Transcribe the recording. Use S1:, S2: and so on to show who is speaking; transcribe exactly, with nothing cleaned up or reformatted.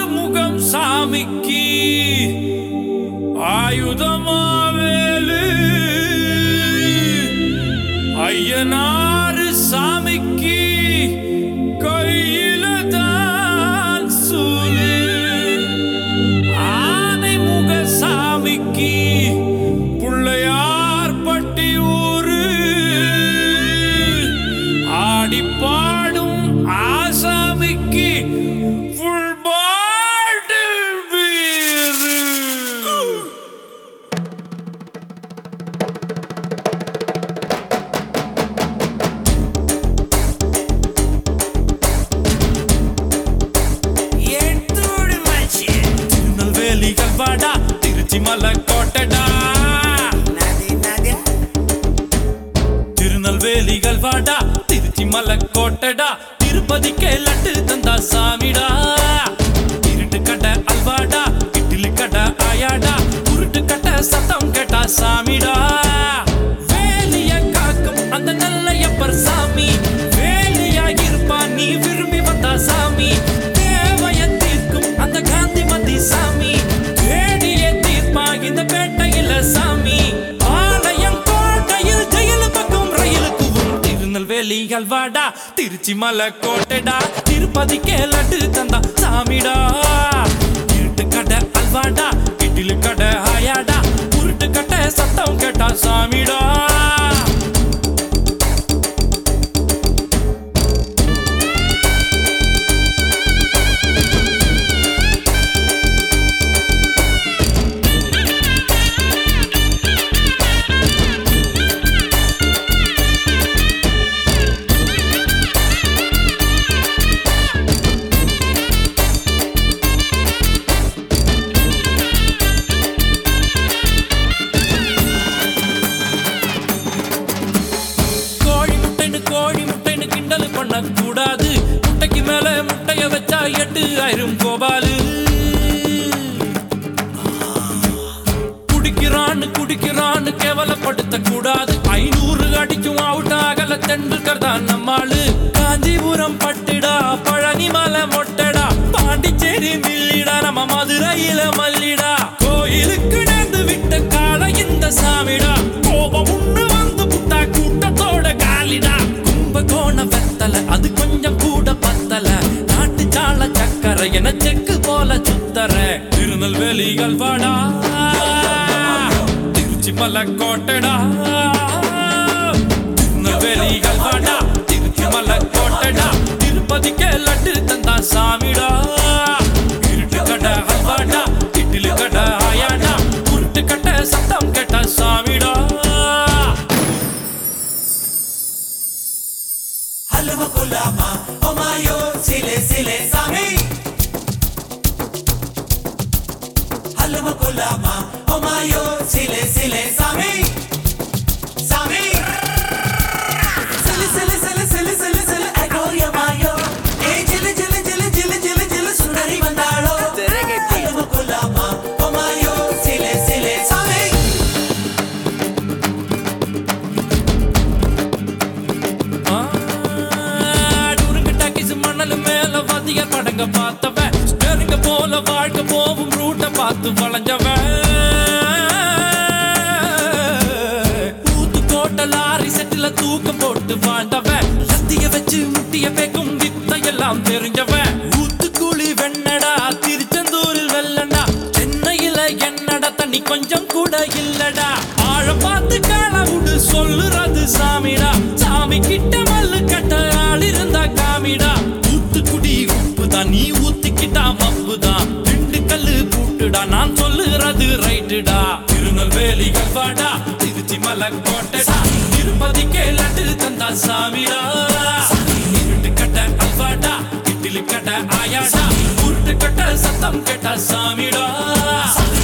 S1: முகம் சாமிக்கு ஆயுதமாவேலு ஐயனாறு சாமிக்கு கையில தான் சூலு ஆனை முக சாமிக்கு புள்ளையார் பட்டி ஊரு ஆடி பாடும் ஆசாமிக்கு ஃபுல் பாட்டில் பீரு. திருநெல்வேலிகள் வாடா திருச்சி மலை கோட்டடா திருநெல்வேலிகள் வாடா திருச்சி மலை கோட்டடா திருப்பதிக்கே லட்டு தந்தா சாமிடா இருட்டு கட்ட அல்வாடா இட்லி கட்ட ஆயாடா உருட்டு கட்ட சத்தம் கேட்டா சாமிடா வேலிய காக்கும் அந்த நல்லையப்பர் சாமி வேலியா இருப்பா நீ விரும்பி வந்தா சாமி தேவைய தீர்க்கும் அந்த காந்தி மதி சாமி வேடிய தீர்ப்பா இந்த பேட்டையில சாமி ஆலயம் கோட்டையில் ஜெயில் பக்கம் ரயிலுக்குவும் திருநெல்வேலிகள் வாடா திருச்சி மலை கோட்டைடா திருப்பதிக்கே லட்டு தந்தா சாமிடா இருட்டு கடை அல்வாடா இட்லி கடை ஆயாடா உருட்டு கட்ட சத்தம் கேட்டா சாமிடா. கோழி முட்டைன்னு கிண்டல் பண்ண கூடாது முட்டைக்கு மேல முட்டைய வச்சா எட்டு ஆயிரம் கோபாலு குடிக்கிறான்னு குடிக்கிறான்னு கேவலப்படுத்த கூடாது ஐநூறு அடிக்கும் அவுட் ஆகல தெண்டுல்கர் தான் நம்மாளு காஞ்சிபுரம் பட்டுடா பழனி மலை மொட்டடா பாண்டிச்சேரி மில்லிடா நம்ம மதுரையில மல்லிடா கோயிலுக்கு நேர்ந்து விட்ட கால இந்த சாமிடா கோபம் உண்ணு வந்து புட்டா கூட்டத்தோட காலிடா கோண வெத்தல அது கொஞ்சம் கூட பத்தல நாட்டு சால சக்கரை என செக்கு போல சுத்தர திருநெல்வேலிகள் வாடா திருச்சி மலை கோட்டடா திருநெல்வேலிகள் வாடா திருச்சி மலை கோட்டடா திருப்பதிக்கே லட்டு தந்தா சாமிடா இருட்டு கடை அல்வாடா இட்லி கடை ஆயாடா உருட்டு கட்ட சத்தம் கேட்ட சாமிடா.
S2: Halva kulama, omayo, sile sile sami. Halva kulama, omayo, sile sile sami. Sami. Sile sile sile sile sile sile, agoya mayo. Hey jile jile jile jile jile jile sundari bandalo. Halva kulama, omayo, sile sile sami.
S1: படங்க பார்த்தவன் ஸ்டேரிங்க போல வாழ்க்கை போவும் ரூட்ட பார்த்து வளைஞ்சவன் ஊத்து கோட்டை lorry செட்டில தூக்கம் போட்டு வாழ்ந்தவன் லத்திய வச்சு முட்டிய பேக்கும் வித்தையெல்லாம் தெரிஞ்சவன் ஊத்துக்குழி வெண்ணடா திருச்செந்தூரில் வெள்ளடா சென்னையில என்னடா தண்ணி கொஞ்சம் கூட இல்லடா ஆழ பார்த்து காலவுடு சொல்லுறது சாமிடா சாமி கிட்ட மல்லு கட்ட ஆள் இருந்தா காமிடா ஊத்துக்குடி உப்புதான் நீ ஊத்திக்கிட்டா மப்புதான் ரெண்டு கல்லு கூட்டுடா நான் சொல்லுறது ரைட்டுடா திருநெல்வேலிகள் வாடா திருச்சி மலை கோட்டடா திருப்பதிக்கே லட்டு தந்தா சாமிடா இருட்டு கட்ட அல்வாடா இட்லி கட்ட ஆயாடா உருட்டு கட்ட சத்தம் கேட்டா சாமிடா.